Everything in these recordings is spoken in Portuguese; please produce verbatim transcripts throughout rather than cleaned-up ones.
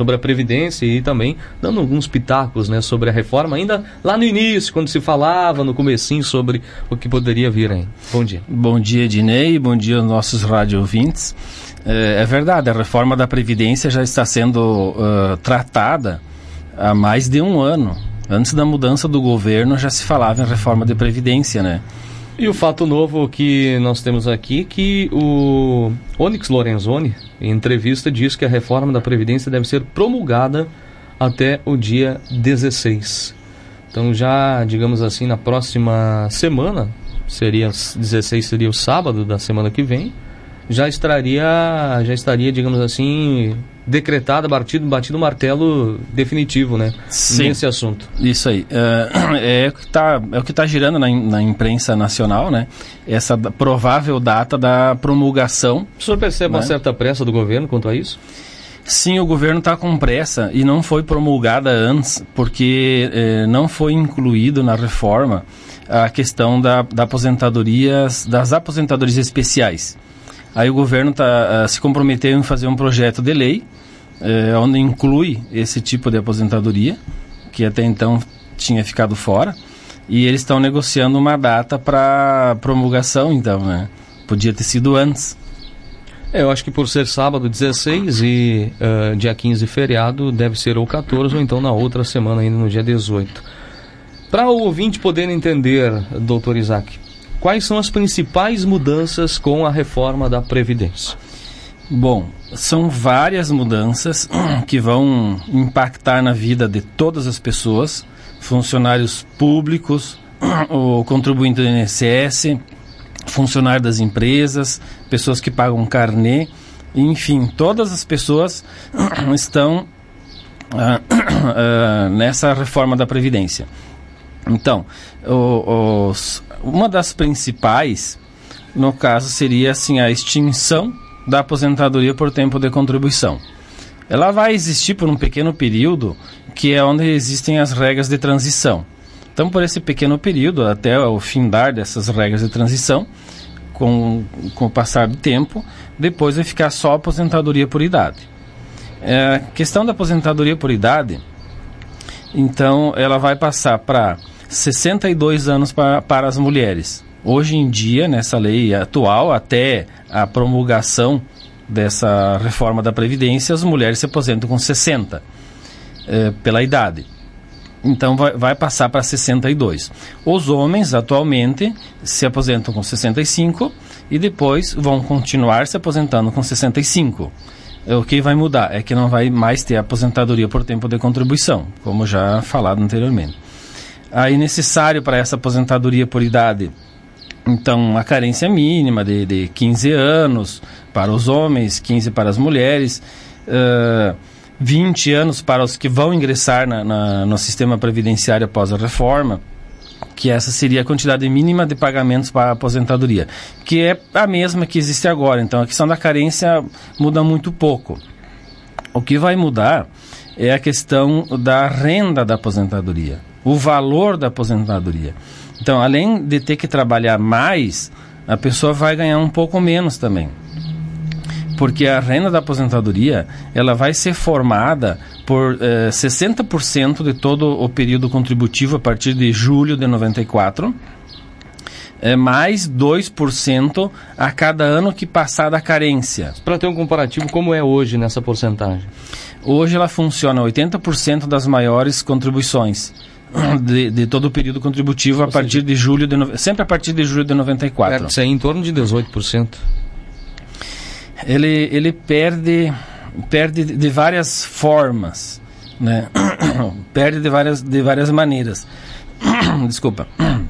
sobre a Previdência e também dando alguns pitacos, né, sobre a reforma, ainda lá no início, quando se falava no comecinho sobre o que poderia vir aí. Bom dia. Bom dia, Ednei, bom dia aos nossos rádio ouvintes. É, é verdade, a reforma da Previdência já está sendo uh, tratada há mais de um ano. Antes da mudança do governo já se falava em reforma de Previdência, né? E o fato novo que nós temos aqui, que o Onyx Lorenzoni, em entrevista, diz que a reforma da Previdência deve ser promulgada até o dia dezesseis. Então já, digamos assim, na próxima semana, seria dezesseis seria o sábado da semana que vem, já estaria, já estaria, digamos assim, decretado, batido, batido o martelo definitivo, né? Sim. Nesse assunto. Isso aí. É, é, o que tá, é o que está girando na, na imprensa nacional, né? Essa provável data da promulgação. O senhor percebe, né, uma certa pressa do governo quanto a isso? Sim, o governo está com pressa e não foi promulgada antes, porque é, não foi incluído na reforma a questão da, da aposentadorias, das aposentadorias especiais. Aí o governo tá, uh, se comprometeu em fazer um projeto de lei, uh, onde inclui esse tipo de aposentadoria, que até então tinha ficado fora, e eles estão negociando uma data para promulgação, então, né? Podia ter sido antes. É, eu acho que por ser sábado dezesseis e uh, dia quinze feriado, deve ser ou quatorze ou então na outra semana, ainda no dia dezoito. Para o ouvinte poder entender, doutor Isaac, quais são as principais mudanças com a reforma da Previdência? Bom, são várias mudanças que vão impactar na vida de todas as pessoas, funcionários públicos, o contribuinte do I N S S, funcionário das empresas, pessoas que pagam carnê, enfim, todas as pessoas estão uh, uh, nessa reforma da Previdência. Então, o, os, uma das principais, no caso, seria assim, a extinção da aposentadoria por tempo de contribuição. Ela vai existir por um pequeno período, que é onde existem as regras de transição. Então, por esse pequeno período, até o findar dessas regras de transição, com, com o passar do tempo, depois vai ficar só a aposentadoria por idade. A questão da aposentadoria por idade, então, ela vai passar para sessenta e dois anos para, para as mulheres. Hoje em dia, nessa lei atual, até a promulgação dessa reforma da Previdência, as mulheres se aposentam com sessenta, é, pela idade. Então, vai, vai passar para sessenta e dois. Os homens, atualmente, se aposentam com sessenta e cinco e depois vão continuar se aposentando com sessenta e cinco. O que vai mudar é que não vai mais ter aposentadoria por tempo de contribuição, como já falado anteriormente. Aí, necessário para essa aposentadoria por idade, então, a carência mínima de, de quinze anos para os homens, quinze para as mulheres, uh, vinte anos para os que vão ingressar na, na, no sistema previdenciário após a reforma, que essa seria a quantidade mínima de pagamentos para a aposentadoria, que é a mesma que existe agora. Então, a questão da carência muda muito pouco. O que vai mudar é a questão da renda da aposentadoria, o valor da aposentadoria. Então, além de ter que trabalhar mais, a pessoa vai ganhar um pouco menos também. Porque a renda da aposentadoria, ela vai ser formada por eh, sessenta por cento de todo o período contributivo a partir de julho de noventa e quatro, eh, mais dois por cento a cada ano que passar da carência. Para ter um comparativo, como é hoje nessa porcentagem? Hoje ela funciona oitenta por cento das maiores contribuições de, de todo o período contributivo a partir de julho de no... sempre a partir de julho de noventa e quatro. É, isso aí em torno de dezoito por cento. Ele, ele perde, perde de várias formas, né? Perde de várias, de várias maneiras. Desculpa.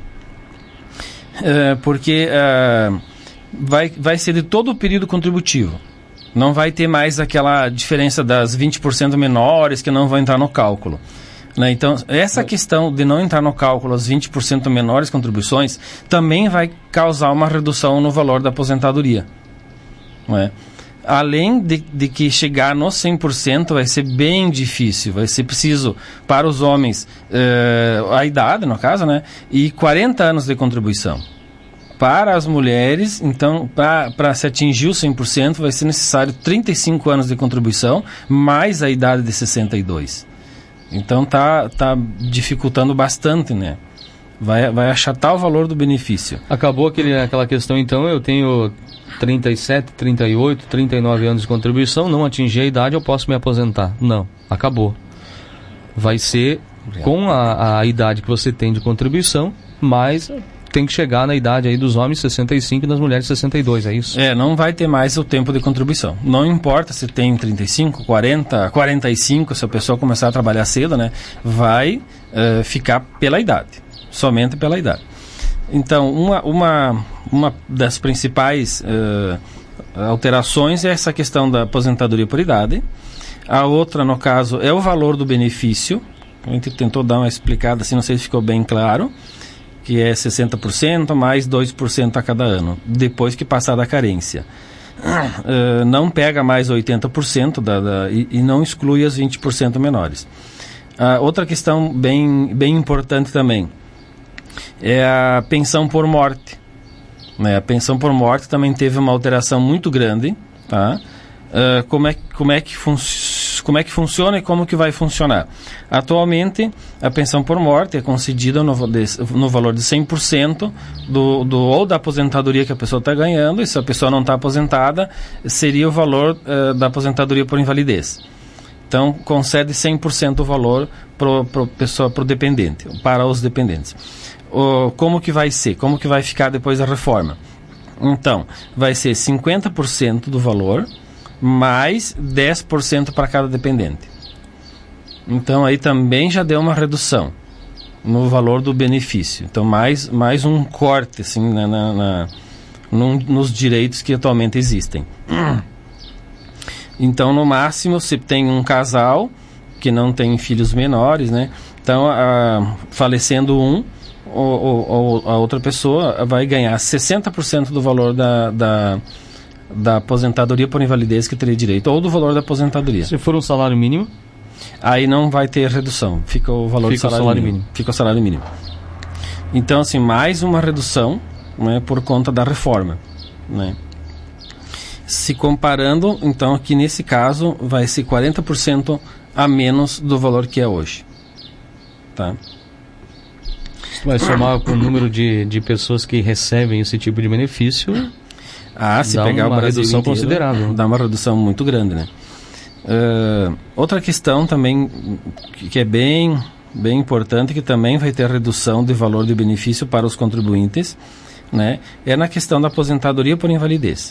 É, porque é, vai, vai ser de todo o período contributivo. Não vai ter mais aquela diferença das vinte por cento menores que não vão entrar no cálculo. Né? Então, essa questão de não entrar no cálculo as vinte por cento menores contribuições também vai causar uma redução no valor da aposentadoria. Não é? Além de, de que chegar no cem por cento vai ser bem difícil, vai ser preciso para os homens eh, a idade, no caso, né, e quarenta anos de contribuição. Para as mulheres, então, para se atingir o cem por cento, vai ser necessário trinta e cinco anos de contribuição, mais a idade de sessenta e dois. Então, tá, tá dificultando bastante, né? Vai, vai achatar o valor do benefício. Acabou aquele, aquela questão, então, eu tenho trinta e sete, trinta e oito, trinta e nove anos de contribuição, não atingi a idade, eu posso me aposentar. Não, acabou. Vai ser com a, a idade que você tem de contribuição, mas tem que chegar na idade aí dos homens sessenta e cinco e das mulheres sessenta e dois, é isso? É, não vai ter mais o tempo de contribuição. Não importa se tem trinta e cinco, quarenta, quarenta e cinco, se a pessoa começar a trabalhar cedo, né? Vai uh, ficar pela idade, somente pela idade. Então, uma, uma, uma das principais uh, alterações é essa questão da aposentadoria por idade. A outra, no caso, é o valor do benefício. A gente tentou dar uma explicada, assim, não sei se ficou bem claro, que é sessenta por cento mais dois por cento a cada ano, depois que passar da carência. Uh, não pega mais oitenta por cento da, da, e, e não exclui as vinte por cento menores. Uh, outra questão bem, bem importante também é a pensão por morte. Né? A pensão por morte também teve uma alteração muito grande. Tá? Uh, como, é, como, é que fun- como é que funciona e como que vai funcionar? Atualmente, a pensão por morte é concedida no, no valor de cem por cento do, do, ou da aposentadoria que a pessoa está ganhando, e se a pessoa não está aposentada, seria o valor uh, da aposentadoria por invalidez. Então, concede cem por cento do valor para o dependente, para os dependentes. O, como que vai ser? Como que vai ficar depois da reforma? Então, vai ser cinquenta por cento do valor, mais dez por cento para cada dependente. Então, aí também já deu uma redução no valor do benefício. Então, mais, mais um corte assim, na, na, na, num, nos direitos que atualmente existem. Então, no máximo, se tem um casal que não tem filhos menores, né? Então, a, falecendo um, ou, ou, ou a outra pessoa vai ganhar sessenta por cento do valor da... da da aposentadoria por invalidez que teria direito, ou do valor da aposentadoria. Se for um salário mínimo? Aí não vai ter redução, fica o valor fica do salário, salário mínimo. mínimo. Fica o salário mínimo. Então, assim, mais uma redução, né, por conta da reforma. Né? Se comparando, então, aqui nesse caso, vai ser quarenta por cento a menos do valor que é hoje. Tá? Vai somar com o número de, de pessoas que recebem esse tipo de benefício... Ah, se dá pegar uma o Brasil redução inteiro, considerável. Dá uma redução muito grande, né? Uh, outra questão também que, que é bem, bem importante, que também vai ter redução de valor de benefício para os contribuintes, né? É na questão da aposentadoria por invalidez.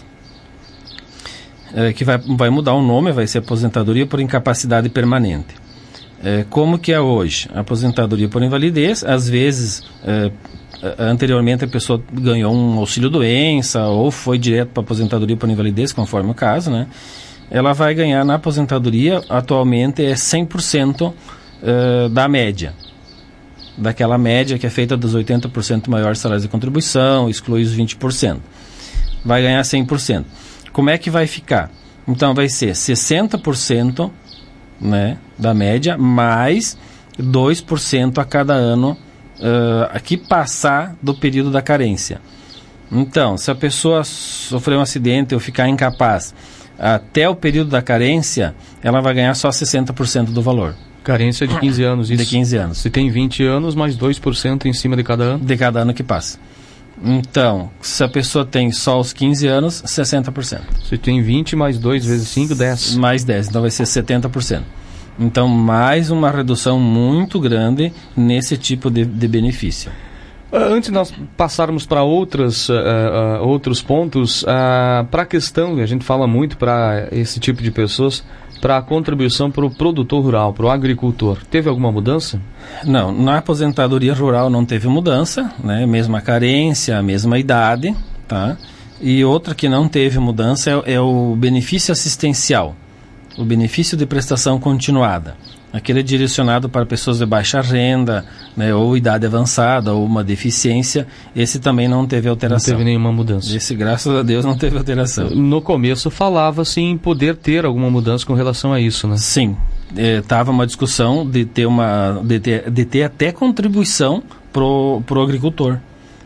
Uh, que vai, vai mudar o nome, vai ser aposentadoria por incapacidade permanente. Uh, como que é hoje? A aposentadoria por invalidez, às vezes... Uh, anteriormente a pessoa ganhou um auxílio-doença ou foi direto para a aposentadoria por invalidez, conforme o caso, né? Ela vai ganhar na aposentadoria, atualmente é cem por cento uh, da média. Daquela média que é feita dos oitenta por cento maiores salários de contribuição, exclui os vinte por cento. Vai ganhar cem por cento. Como é que vai ficar? Então vai ser sessenta por cento, né, da média, mais dois por cento a cada ano Uh, aqui passar do período da carência. Então, se a pessoa sofrer um acidente ou ficar incapaz até o período da carência, ela vai ganhar só sessenta por cento do valor. Carência de quinze anos, isso. De quinze anos. Se tem vinte anos, mais dois por cento em cima de cada ano? De cada ano que passa. Então, se a pessoa tem só os quinze anos, sessenta por cento. Se tem vinte, mais dois vezes cinco, dez. Mais dez, então vai ser setenta por cento. Então, mais uma redução muito grande nesse tipo de, de benefício. Antes de nós passarmos para outros, uh, uh, outros pontos, uh, para a questão, a gente fala muito para esse tipo de pessoas, para a contribuição para o produtor rural, para o agricultor. Teve alguma mudança? Não, na aposentadoria rural não teve mudança, né? Mesma carência, a mesma idade, tá? E outra que não teve mudança é, é o benefício assistencial. O benefício de prestação continuada. Aquele é direcionado para pessoas de baixa renda, né, ou idade avançada, ou uma deficiência. Esse também não teve alteração. Não teve nenhuma mudança. Esse, graças a Deus, não teve alteração. No começo falava-se em poder ter alguma mudança com relação a isso, né? Sim. Estava é, uma discussão de ter, uma, de ter, de ter até contribuição para o agricultor.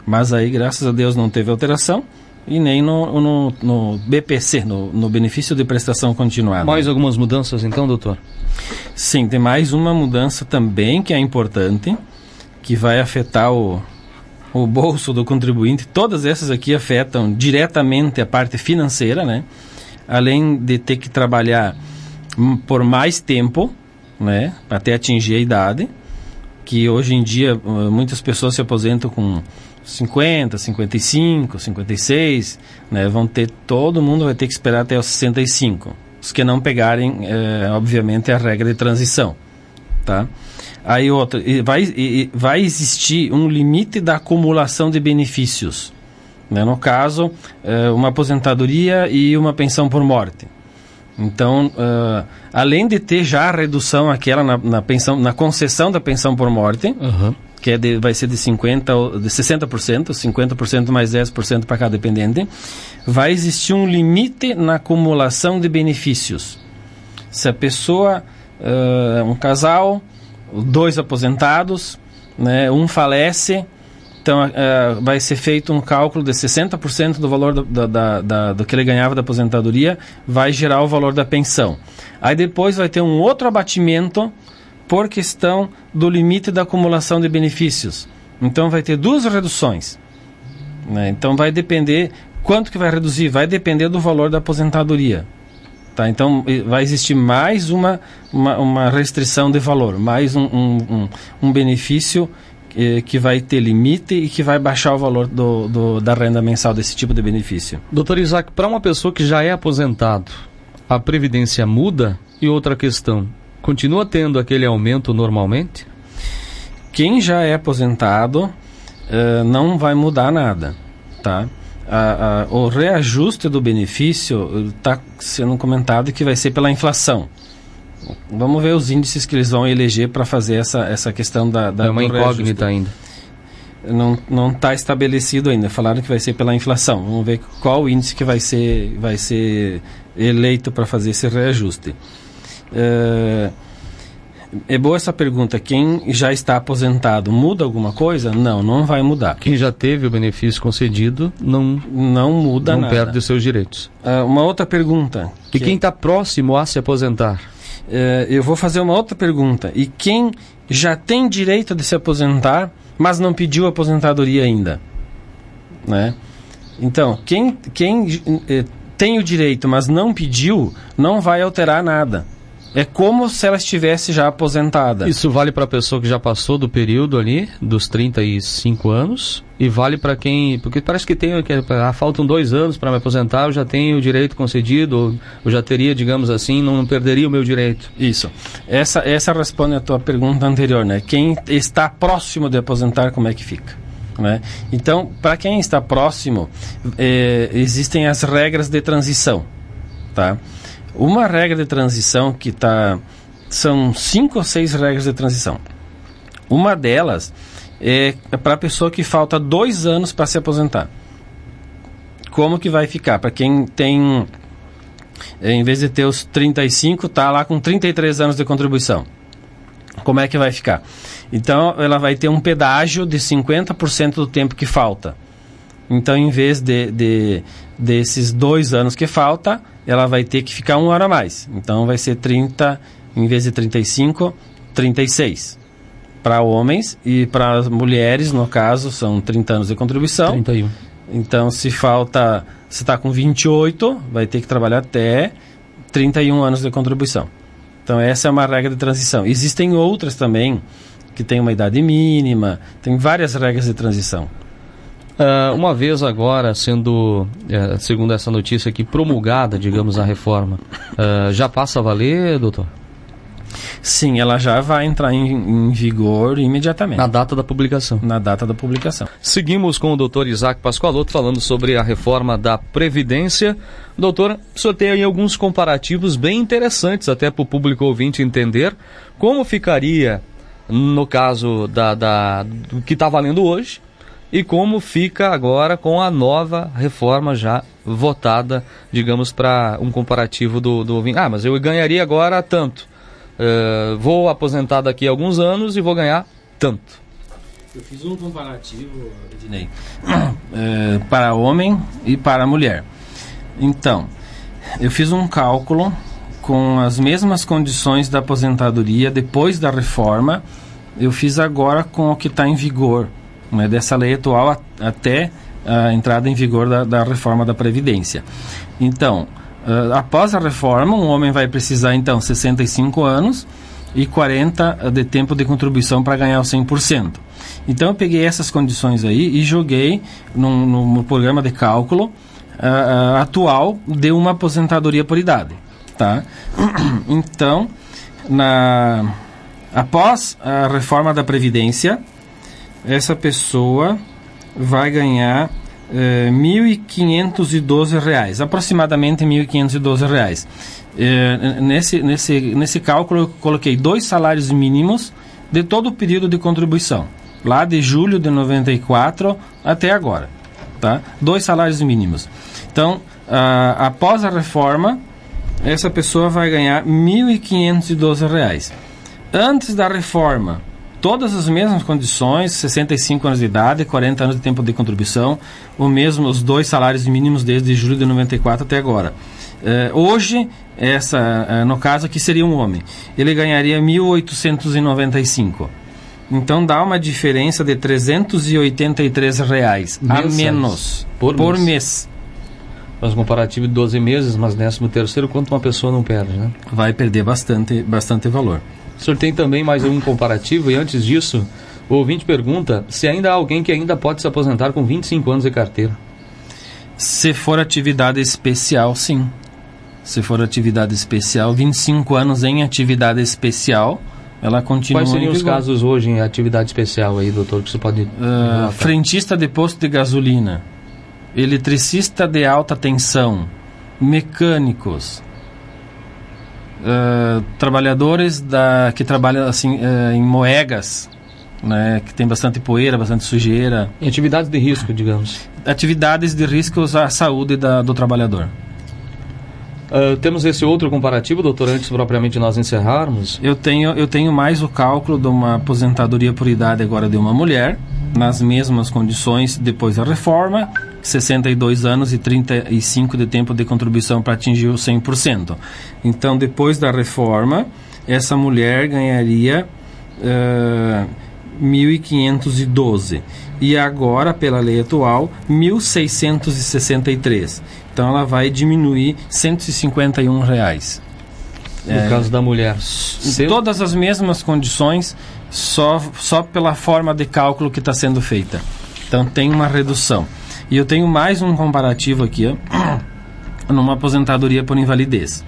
Mas aí, graças a Deus, não teve alteração e nem no, no, no B P C, no, no benefício de prestação continuada. Mais algumas mudanças então, doutor? Sim, tem mais uma mudança também que é importante, que vai afetar o, o bolso do contribuinte. Todas essas aqui afetam diretamente a parte financeira, né? Além de ter que trabalhar por mais tempo, né, até atingir a idade, que hoje em dia muitas pessoas se aposentam com cinquenta, cinquenta e cinco, cinquenta e seis, né, vão ter, todo mundo vai ter que esperar até os sessenta e cinco, os que não pegarem, é, obviamente, a regra de transição, tá? Aí outra, vai, vai existir um limite da acumulação de benefícios, né, no caso, é, uma aposentadoria e uma pensão por morte. Então, uh, além de ter já a redução aquela na, na, pensão, na concessão da pensão por morte, uhum. que é de, vai ser de, cinquenta, de sessenta por cento, cinquenta por cento mais dez por cento para cada dependente, vai existir um limite na acumulação de benefícios. Se a pessoa, uh, um casal, dois aposentados, né, um falece, então uh, vai ser feito um cálculo de sessenta por cento do valor do, da, da, da, do que ele ganhava da aposentadoria, vai gerar o valor da pensão. Aí depois vai ter um outro abatimento por questão do limite da acumulação de benefícios. Então vai ter duas reduções, né? Então vai depender, quanto que vai reduzir? Vai depender do valor da aposentadoria. Tá? Então vai existir mais uma, uma, uma restrição de valor, mais um, um, um, um benefício que vai ter limite e que vai baixar o valor do, do, da renda mensal desse tipo de benefício. Doutor Isaac, para uma pessoa que já é aposentado, a previdência muda? E outra questão, continua tendo aquele aumento normalmente? Quem já é aposentado uh, não vai mudar nada, tá? A, a, o reajuste do benefício está sendo comentado que vai ser pela inflação. Vamos ver os índices que eles vão eleger para fazer essa, essa questão da, da é uma incógnita ainda. Não não está estabelecido ainda. Falaram que vai ser pela inflação. Vamos ver qual índice que vai ser vai ser eleito para fazer esse reajuste. É, é boa essa pergunta. Quem já está aposentado muda alguma coisa? Não, não vai mudar. Quem já teve o benefício concedido não não muda não nada. Não perde os seus direitos. É, uma outra pergunta. E que... quem está próximo a se aposentar? Uh, eu vou fazer uma outra pergunta. E quem já tem direito de se aposentar, mas não pediu aposentadoria ainda? Né? Então, quem, quem uh, tem o direito, mas não pediu, não vai alterar nada. É como se ela estivesse já aposentada. Isso vale para a pessoa que já passou do período ali, dos trinta e cinco anos, e vale para quem... Porque parece que tem... Que, ah, faltam dois anos para me aposentar, eu já tenho o direito concedido, ou eu já teria, digamos assim, não, não perderia o meu direito. Isso. Essa, essa responde a tua pergunta anterior, né? Quem está próximo de aposentar, como é que fica? Né? Então, para quem está próximo, eh, existem as regras de transição, tá? Uma regra de transição que está... São cinco ou seis regras de transição. Uma delas é para a pessoa que falta dois anos para se aposentar. Como que vai ficar? Para quem tem, em vez de ter os trinta e cinco, está lá com trinta e três anos de contribuição. Como é que vai ficar? Então, ela vai ter um pedágio de cinquenta por cento do tempo que falta. Então, em vez de, de, desses dois anos que falta, ela vai ter que ficar um ano a mais. Então, vai ser trinta, em vez de trinta e cinco, trinta e seis. Para homens e para as mulheres, no caso, são trinta anos de contribuição. trinta e um. Então, se falta, se está com vinte e oito, vai ter que trabalhar até trinta e um anos de contribuição. Então, essa é uma regra de transição. Existem outras também, que tem uma idade mínima, tem várias regras de transição. Uh, uma vez agora, sendo, uh, segundo essa notícia aqui, promulgada, digamos, a reforma, uh, já passa a valer, doutor? Sim, ela já vai entrar em, em vigor imediatamente. Na data da publicação? Na data da publicação. Seguimos com o doutor Isaac Pascoaloto falando sobre a reforma da Previdência. Doutor, o senhor tem aí alguns comparativos bem interessantes até para o público ouvinte entender como ficaria, no caso da, da, do que está valendo hoje, e como fica agora com a nova reforma já votada, digamos, para um comparativo do, do ouvinte. Ah, mas eu ganharia agora tanto. Uh, vou aposentar daqui a alguns anos e vou ganhar tanto. Eu fiz um comparativo, Ednei, é, para homem e para mulher. Então, eu fiz um cálculo com as mesmas condições da aposentadoria depois da reforma. Eu fiz agora com o que está em vigor, né, dessa lei atual a, até a entrada em vigor da, da reforma da Previdência. Então, uh, após a reforma, um homem vai precisar, então, sessenta e cinco anos e quarenta de tempo de contribuição para ganhar o cem por cento. Então, eu peguei essas condições aí e joguei num, num programa de cálculo uh, uh, atual de uma aposentadoria por idade. Tá? Então, na, após a reforma da Previdência, essa pessoa vai ganhar eh, mil e quinhentos e doze reais, aproximadamente mil e quinhentos e doze reais. Eh, nesse, nesse, nesse cálculo, eu coloquei dois salários mínimos de todo o período de contribuição, lá de julho de noventa e quatro até agora. Tá? Dois salários mínimos. Então, ah, após a reforma, essa pessoa vai ganhar mil e quinhentos e doze reais. Antes da reforma, todas as mesmas condições, sessenta e cinco anos de idade, quarenta anos de tempo de contribuição, o mesmo, os dois salários mínimos desde julho de noventa e quatro até agora. Uh, hoje, essa, uh, no caso aqui seria um homem, ele ganharia mil oitocentos e noventa e cinco. Então dá uma diferença de trezentos e oitenta e três reais a menos por, por mês. mês. Faz um comparativo de doze meses, mas décimo terceiro, quanto uma pessoa não perde, né? Vai perder bastante, bastante valor. O senhor tem também mais um comparativo, e antes disso, o ouvinte pergunta se ainda há alguém que ainda pode se aposentar com vinte e cinco anos de carteira. Se for atividade especial, sim. Se for atividade especial, vinte e cinco anos em atividade especial, ela continua. Quais seriam os casos hoje em atividade especial aí, doutor, que você pode... Uh, frentista de posto de gasolina, eletricista de alta tensão, mecânicos, uh, trabalhadores da, que trabalham assim, uh, em moegas, né, que tem bastante poeira, bastante sujeira. Em atividades de risco, digamos. Atividades de riscos à saúde da, do trabalhador. Uh, temos esse outro comparativo, doutor, antes propriamente nós encerrarmos? Eu tenho, eu tenho mais o cálculo de uma aposentadoria por idade agora de uma mulher, nas mesmas condições depois da reforma, sessenta e dois anos e trinta e cinco de tempo de contribuição para atingir o cem por cento. Então, depois da reforma, essa mulher ganharia uh, mil e quinhentos e doze. E agora, pela lei atual, mil seiscentos e sessenta e três. Então, ela vai diminuir cento e cinquenta e um reais. No é, caso da mulher. Em todas as mesmas condições, só, só pela forma de cálculo que está sendo feita. Então, tem uma redução. E eu tenho mais um comparativo aqui, ó, numa aposentadoria por invalidez.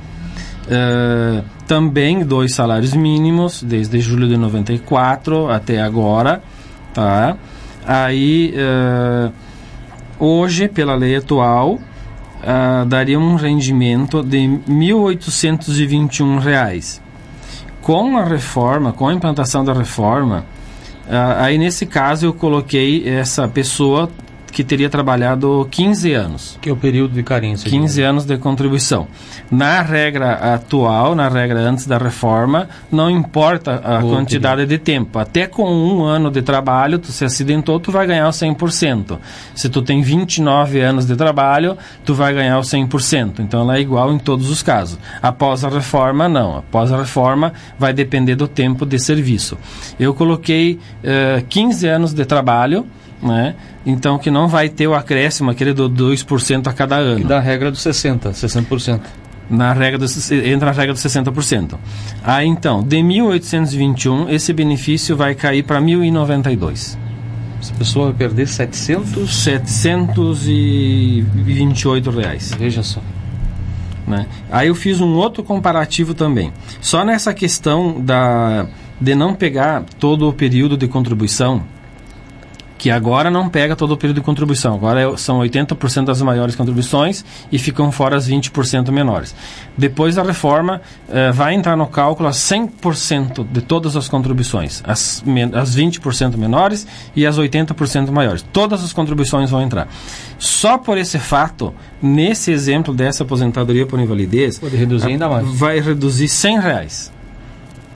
Uh, também dois salários mínimos, desde julho de noventa e quatro até agora. Tá? Aí, uh, hoje, pela lei atual, uh, daria um rendimento de mil oitocentos e vinte e um reais. Com a reforma, com a implantação da reforma, uh, aí nesse caso eu coloquei essa pessoa que teria trabalhado quinze anos. Que é o período de carência. quinze anos de contribuição. Na regra atual, na regra antes da reforma, não importa a o quantidade período. de tempo. Até com um ano de trabalho, tu se acidentou, tu vai ganhar o cem por cento. Se tu tem vinte e nove anos de trabalho, tu vai ganhar o cem por cento. Então, ela é igual em todos os casos. Após a reforma, não. Após a reforma, vai depender do tempo de serviço. Eu coloquei uh, quinze anos de trabalho, né? Então, que não vai ter o acréscimo, aquele do dois por cento a cada ano. E da regra dos sessenta por cento. Na regra dos, entra a regra dos sessenta por cento. Aí, então, de mil oitocentos e vinte e um, esse benefício vai cair para mil e noventa e dois. Essa pessoa vai perder setecentos... setecentos e vinte e oito reais. Veja só. Né? Aí eu fiz um outro comparativo também. Só nessa questão da, de não pegar todo o período de contribuição, que agora não pega todo o período de contribuição. Agora é, são oitenta por cento das maiores contribuições e ficam fora as vinte por cento menores. Depois da reforma, eh, vai entrar no cálculo as cem por cento de todas as contribuições. As, as vinte por cento menores e as oitenta por cento maiores. Todas as contribuições vão entrar. Só por esse fato, nesse exemplo dessa aposentadoria por invalidez... Pode reduzir ainda mais. Vai reduzir cem reais.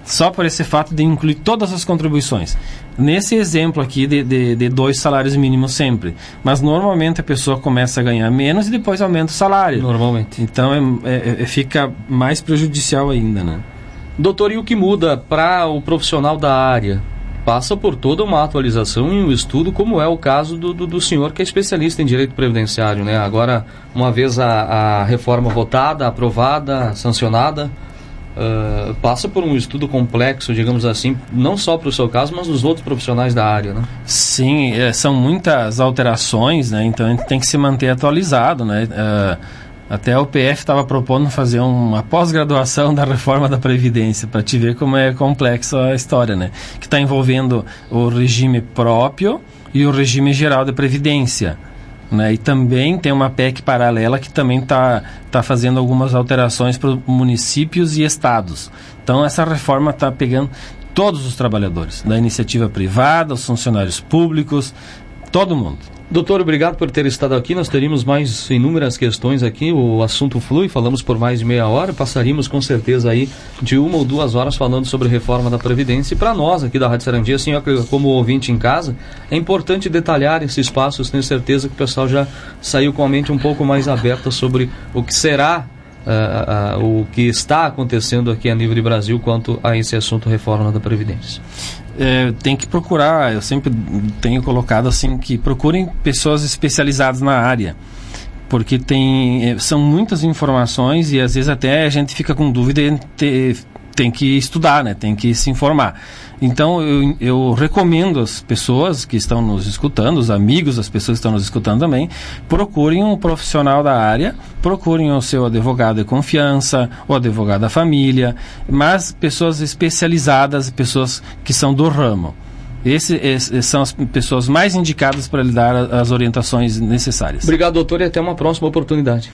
só por esse fato de incluir todas as contribuições. Nesse exemplo aqui de, de, de dois salários mínimos sempre. Mas normalmente a pessoa começa a ganhar menos e depois aumenta o salário. Normalmente. Então é, é, é, fica mais prejudicial ainda, né? Doutor, e o que muda para o profissional da área? Passa por toda uma atualização e um estudo, como é o caso do, do, do senhor, que é especialista em direito previdenciário, né? Agora, uma vez a, a reforma votada, aprovada, sancionada, uh, passa por um estudo complexo, digamos assim, não só para o seu caso, mas dos outros profissionais da área, né? Sim, é, são muitas alterações, né? Então a gente tem que se manter atualizado, né? Uh, Até o P F estava propondo fazer uma pós-graduação da reforma da Previdência, para te ver como é complexa a história, né? Que está envolvendo o regime próprio e o regime geral da Previdência, né? E também tem uma P E C paralela que também está tá fazendo algumas alterações para municípios e estados. Então essa reforma está pegando todos os trabalhadores, da iniciativa privada, os funcionários públicos, todo mundo. Doutor, obrigado por ter estado aqui. Nós teríamos mais inúmeras questões aqui. O assunto flui, falamos por mais de meia hora. Passaríamos com certeza aí de uma ou duas horas falando sobre reforma da Previdência. E para nós aqui da Rádio Sarandi, assim, como ouvinte em casa, é importante detalhar esses passos. Tenho certeza que o pessoal já saiu com a mente um pouco mais aberta sobre o que será, uh, uh, o que está acontecendo aqui a nível de Brasil quanto a esse assunto reforma da Previdência. É, tem que procurar, eu sempre tenho colocado assim, que procurem pessoas especializadas na área, porque tem, são muitas informações e às vezes até a gente fica com dúvida e te, tem que estudar, né? Tem que se informar. Então eu, eu recomendo às pessoas que estão nos escutando, os amigos, as pessoas que estão nos escutando também, procurem um profissional da área, procurem o seu advogado de confiança, o advogado da família, mas pessoas especializadas, pessoas que são do ramo. Essas são as pessoas mais indicadas para lhe dar as orientações necessárias. Obrigado, doutor, e até uma próxima oportunidade.